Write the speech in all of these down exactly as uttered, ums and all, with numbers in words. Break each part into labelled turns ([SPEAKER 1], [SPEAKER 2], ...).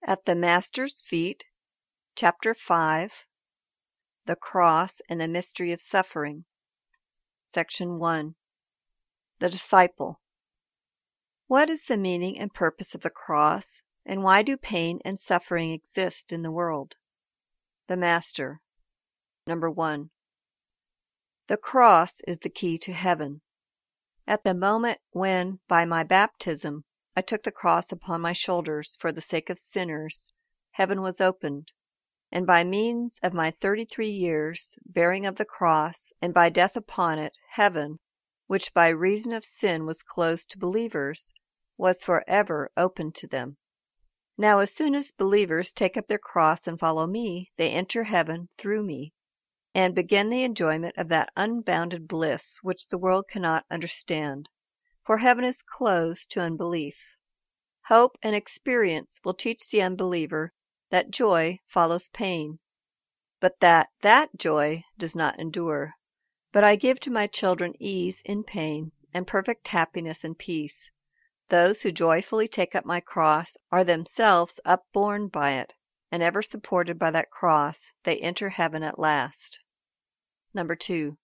[SPEAKER 1] At the Master's Feet, Chapter five, The Cross and the Mystery of Suffering. Section one. The Disciple. What is the meaning and purpose of the cross, and why do pain and suffering exist in the world? The Master. Number one. The cross is the key to heaven. At the moment when, by my baptism, I took the cross upon my shoulders for the sake of sinners, heaven was opened, and by means of my thirty-three years' bearing of the cross, and by death upon it, heaven, which by reason of sin was closed to believers, was for ever opened to them. Now as soon as believers take up their cross and follow me, they enter heaven through me, and begin the enjoyment of that unbounded bliss which the world cannot understand, for heaven is closed to unbelief. Hope and experience will teach the unbeliever that joy follows pain, but that that joy does not endure. But I give to my children ease in pain, and perfect happiness and peace. Those who joyfully take up my cross are themselves upborne by it, and ever supported by that cross, they enter heaven at last. Number two.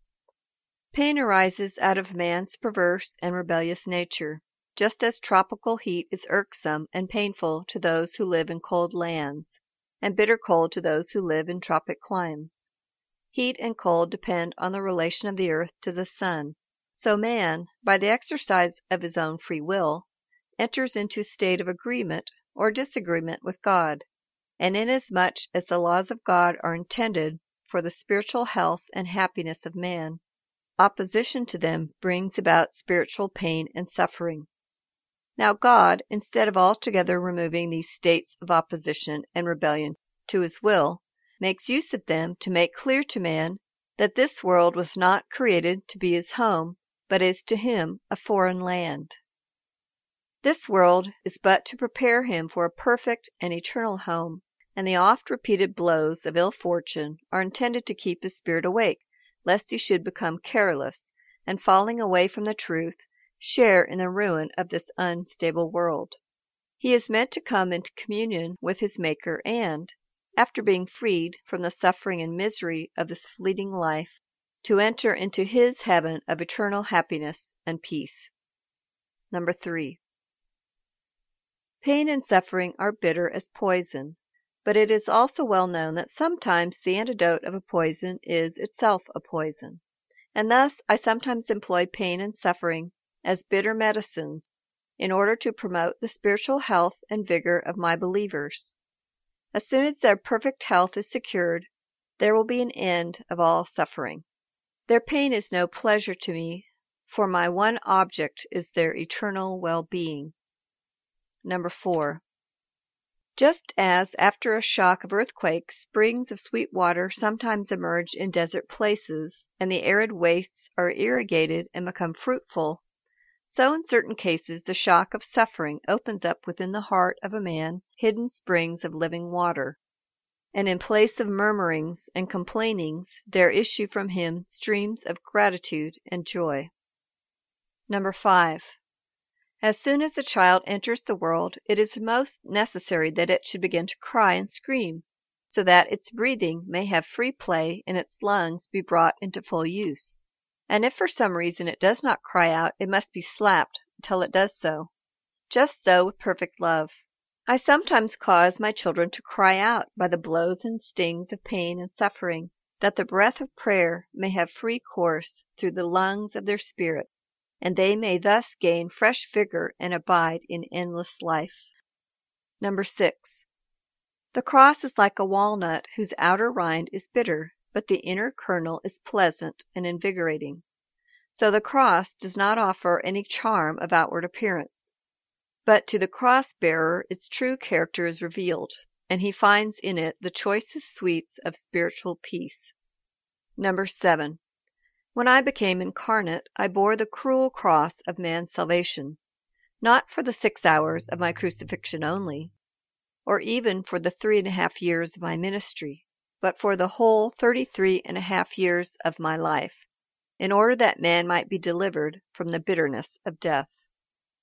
[SPEAKER 1] Pain arises out of man's perverse and rebellious nature, just as tropical heat is irksome and painful to those who live in cold lands, and bitter cold to those who live in tropic climes. Heat and cold depend on the relation of the earth to the sun, so man, by the exercise of his own free will, enters into a state of agreement or disagreement with God, and inasmuch as the laws of God are intended for the spiritual health and happiness of man, opposition to them brings about spiritual pain and suffering. Now God, instead of altogether removing these states of opposition and rebellion to his will, makes use of them to make clear to man that this world was not created to be his home, but is to him a foreign land. This world is but to prepare him for a perfect and eternal home, and the oft-repeated blows of ill fortune are intended to keep his spirit awake, lest he should become careless, and falling away from the truth, share in the ruin of this unstable world. He is meant to come into communion with his Maker and, after being freed from the suffering and misery of this fleeting life, to enter into his heaven of eternal happiness and peace. Number three. Pain and suffering are bitter as poison, but it is also well known that sometimes the antidote of a poison is itself a poison, and thus I sometimes employ pain and suffering as bitter medicines in order to promote the spiritual health and vigor of my believers. As soon as their perfect health is secured, there will be an end of all suffering. Their pain is no pleasure to me, for my one object is their eternal well-being. Number four. Just as after a shock of earthquake, springs of sweet water sometimes emerge in desert places, and the arid wastes are irrigated and become fruitful, so in certain cases the shock of suffering opens up within the heart of a man hidden springs of living water, and in place of murmurings and complainings there issue from him streams of gratitude and joy. Number five. As soon as the child enters the world, it is most necessary that it should begin to cry and scream, so that its breathing may have free play and its lungs be brought into full use. And if for some reason it does not cry out, it must be slapped until it does so. Just so with perfect love. I sometimes cause my children to cry out by the blows and stings of pain and suffering, that the breath of prayer may have free course through the lungs of their spirit, and they may thus gain fresh vigor and abide in endless life. Number six. The cross is like a walnut whose outer rind is bitter, but the inner kernel is pleasant and invigorating. So the cross does not offer any charm of outward appearance, but to the cross-bearer its true character is revealed, and he finds in it the choicest sweets of spiritual peace. Number seven. When I became incarnate, I bore the cruel cross of man's salvation, not for the six hours of my crucifixion only, or even for the three and a half years of my ministry, but for the whole thirty-three and a half years of my life, in order that man might be delivered from the bitterness of death.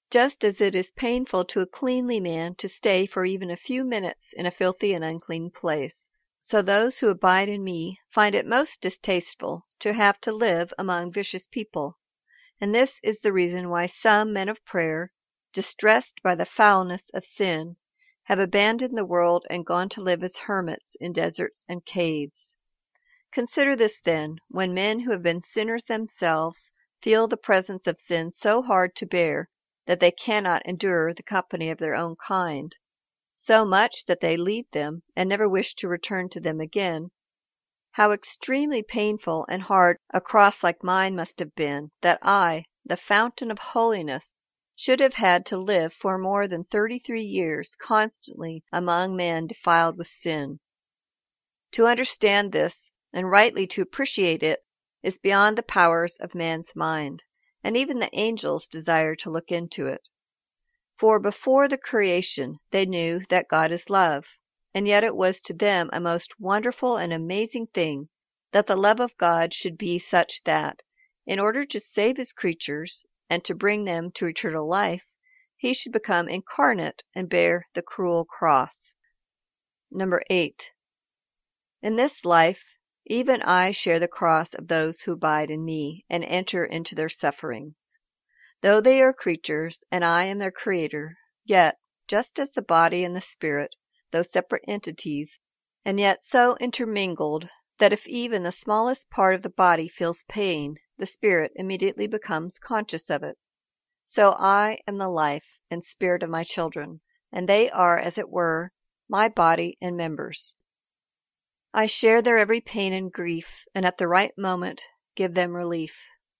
[SPEAKER 1] just as it is painful to a cleanly man to stay for even a few minutes in a filthy and unclean place, so those who abide in me find it most distasteful to have to live among vicious people. And this is the reason why some men of prayer, distressed by the foulness of sin, have abandoned the world and gone to live as hermits in deserts and caves. Consider this, then, when men who have been sinners themselves feel the presence of sin so hard to bear that they cannot endure the company of their own kind, so much that they leave them and never wish to return to them again, how extremely painful and hard a cross like mine must have been, that I, the fountain of holiness, should have had to live for more than thirty-three years constantly among men defiled with sin. To understand this, and rightly to appreciate it, is beyond the powers of man's mind, and even the angels desire to look into it. For before the creation they knew that God is love, and yet it was to them a most wonderful and amazing thing that the love of God should be such that, in order to save his creatures and to bring them to eternal life, he should become incarnate and bear the cruel cross. Number eight. In this life, even I share the cross of those who abide in me and enter into their sufferings. Though they are creatures, and I am their creator, yet, just as the body and the spirit, though separate entities, and yet so intermingled that if even the smallest part of the body feels pain, the spirit immediately becomes conscious of it. So I am the life and spirit of my children, and they are, as it were, my body and members. I share their every pain and grief, and at the right moment give them relief.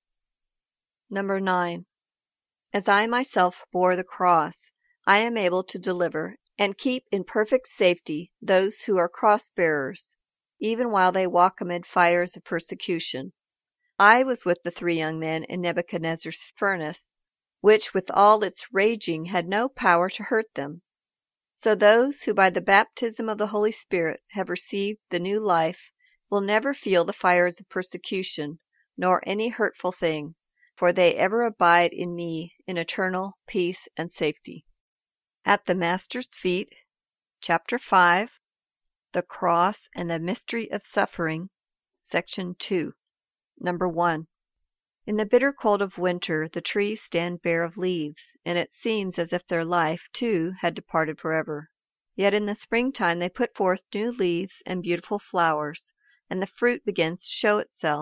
[SPEAKER 1] Number nine. As I myself bore the cross, I am able to deliver and keep in perfect safety those who are cross-bearers, even while they walk amid fires of persecution. I was with the three young men in Nebuchadnezzar's furnace, which with all its raging had no power to hurt them. So those who by the baptism of the Holy Spirit have received the new life will never feel the fires of persecution, nor any hurtful thing, for they ever abide in me in eternal peace and safety. At the Master's Feet, Chapter five, The Cross and the Mystery of Suffering, Section two. Number one. In the bitter cold of winter the trees stand bare of leaves, and it seems as if their life, too, had departed forever. Yet in the springtime they put forth new leaves and beautiful flowers, and the fruit begins to show itself.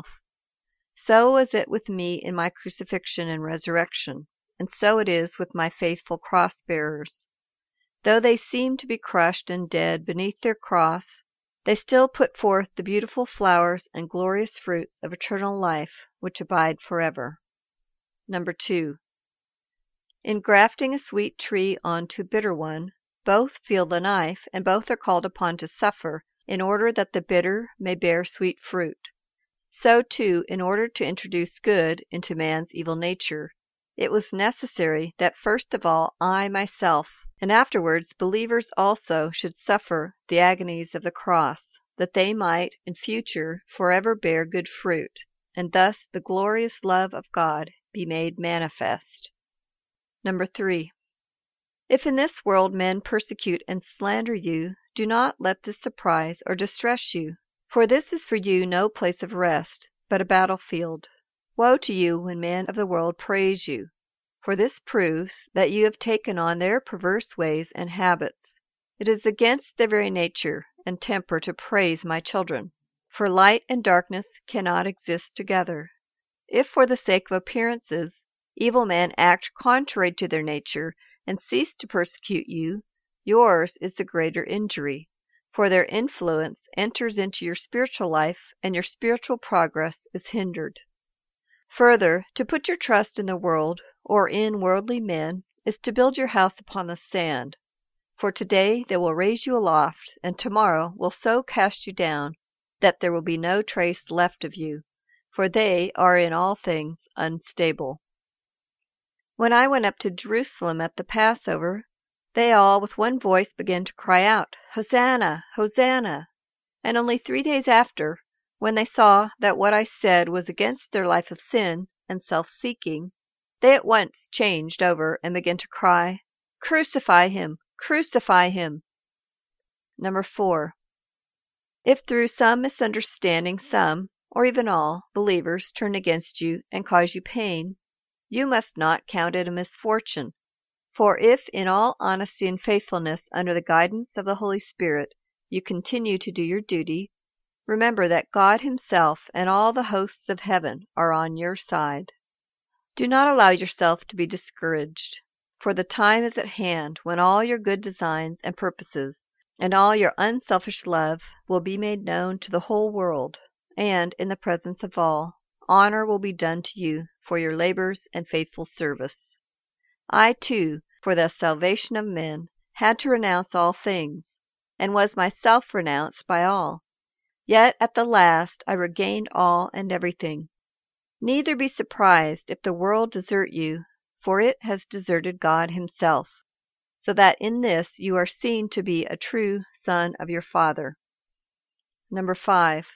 [SPEAKER 1] So was it with me in my crucifixion and resurrection, and so it is with my faithful cross-bearers. Though they seem to be crushed and dead beneath their cross, they still put forth the beautiful flowers and glorious fruits of eternal life, which abide forever. Number two. In grafting a sweet tree onto a bitter one, both feel the knife, and both are called upon to suffer, in order that the bitter may bear sweet fruit. So, too, in order to introduce good into man's evil nature, it was necessary that first of all I myself, and afterwards believers also, should suffer the agonies of the cross, that they might in future forever bear good fruit, and thus the glorious love of God be made manifest. Number three. If in this world men persecute and slander you, do not let this surprise or distress you, for this is for you no place of rest, but a battlefield. Woe to you when men of the world praise you, for this proves that you have taken on their perverse ways and habits. It is against their very nature and temper to praise my children, for light and darkness cannot exist together. If for the sake of appearances evil men act contrary to their nature and cease to persecute you, yours is the greater injury, for their influence enters into your spiritual life and your spiritual progress is hindered. Further, to put your trust in the world or in worldly men is to build your house upon the sand, for today they will raise you aloft, and tomorrow will so cast you down that there will be no trace left of you, for they are in all things unstable. When I went up to Jerusalem at the Passover, they all with one voice began to cry out, Hosanna, Hosanna! And only three days after, when they saw that what I said was against their life of sin and self-seeking, they at once changed over and began to cry, "Crucify him! Crucify him!" Number four. If through some misunderstanding some, or even all, believers turn against you and cause you pain, you must not count it a misfortune. For if in all honesty and faithfulness under the guidance of the Holy Spirit you continue to do your duty, remember that God Himself and all the hosts of heaven are on your side. Do not allow yourself to be discouraged, for the time is at hand when all your good designs and purposes and all your unselfish love will be made known to the whole world, and in the presence of all, honor will be done to you for your labors and faithful service. I, too, for the salvation of men, had to renounce all things, and was myself renounced by all. Yet at the last I regained all and everything. Neither be surprised if the world desert you, for it has deserted God Himself, so that in this you are seen to be a true son of your Father. Number five.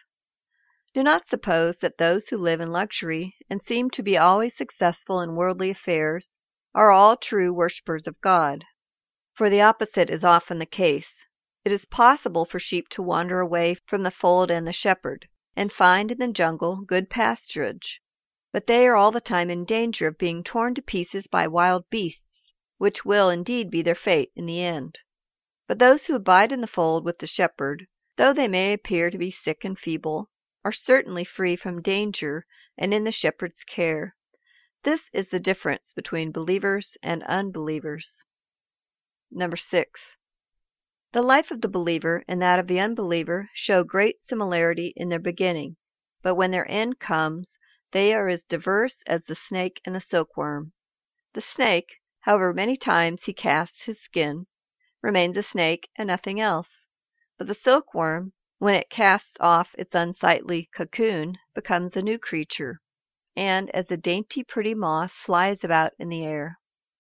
[SPEAKER 1] Do not suppose that those who live in luxury and seem to be always successful in worldly affairs are all true worshippers of God, for the opposite is often the case. It is possible for sheep to wander away from the fold and the shepherd, and find in the jungle good pasturage, but they are all the time in danger of being torn to pieces by wild beasts, which will indeed be their fate in the end. But those who abide in the fold with the shepherd, though they may appear to be sick and feeble, are certainly free from danger and in the shepherd's care. This is the difference between believers and unbelievers. Number six. The life of the believer and that of the unbeliever show great similarity in their beginning, but when their end comes, they are as diverse as the snake and the silkworm. The snake, however many times he casts his skin, remains a snake and nothing else. But the silkworm, when it casts off its unsightly cocoon, becomes a new creature, and as a dainty pretty moth flies about in the air.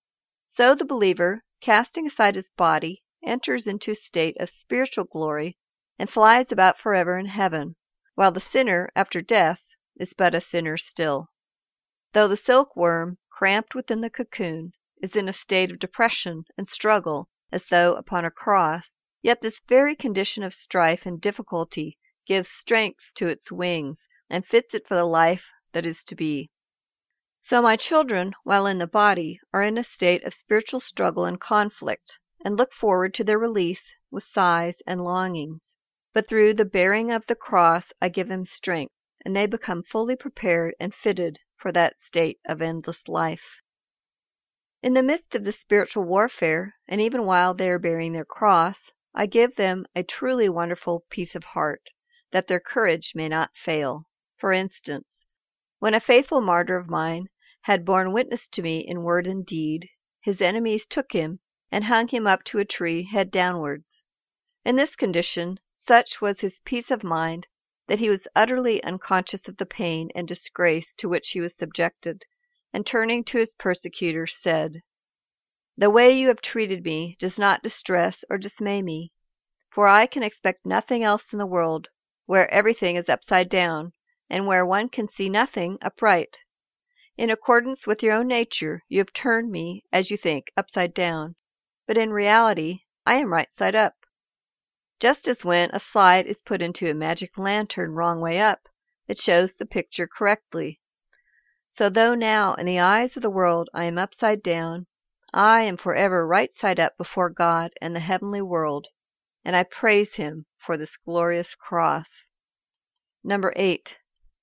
[SPEAKER 1] So the believer, casting aside his body, enters into a state of spiritual glory and flies about forever in heaven, while the sinner, after death, is but a sinner still. Though the silkworm, cramped within the cocoon, is in a state of depression and struggle as though upon a cross, yet this very condition of strife and difficulty gives strength to its wings and fits it for the life that is to be. So my children, while in the body, are in a state of spiritual struggle and conflict, and look forward to their release with sighs and longings. But through the bearing of the cross I give them strength, and they become fully prepared and fitted for that state of endless life. In the midst of the spiritual warfare, and even while they are bearing their cross, I give them a truly wonderful peace of heart, that their courage may not fail. For instance, when a faithful martyr of mine had borne witness to me in word and deed, his enemies took him and hung him up to a tree head downwards. In this condition, such was his peace of mind that he was utterly unconscious of the pain and disgrace to which he was subjected, and turning to his persecutor said, "The way you have treated me does not distress or dismay me, for I can expect nothing else in the world, where everything is upside down, and where one can see nothing upright. In accordance with your own nature, you have turned me, as you think, upside down, but in reality I am right side up. Just as when a slide is put into a magic lantern wrong way up, it shows the picture correctly. So though now in the eyes of the world I am upside down, I am forever right side up before God and the heavenly world, and I praise Him for this glorious cross." Number eight.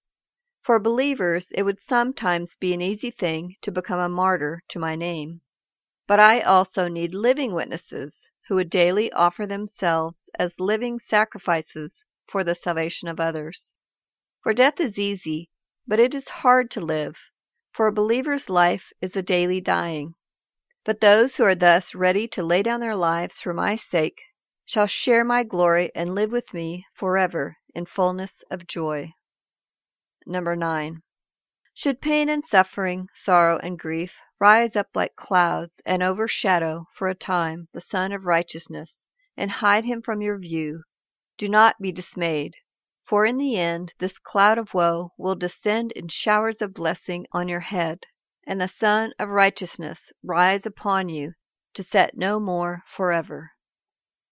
[SPEAKER 1] For believers it would sometimes be an easy thing to become a martyr to my name. But I also need living witnesses who would daily offer themselves as living sacrifices for the salvation of others. For death is easy, but it is hard to live, for a believer's life is a daily dying. But those who are thus ready to lay down their lives for my sake shall share my glory and live with me forever in fullness of joy. Number nine. Should pain and suffering, sorrow and grief rise up like clouds and overshadow for a time the Sun of Righteousness and hide Him from your view, do not be dismayed, for in the end this cloud of woe will descend in showers of blessing on your head, and the Sun of Righteousness rise upon you to set no more forever.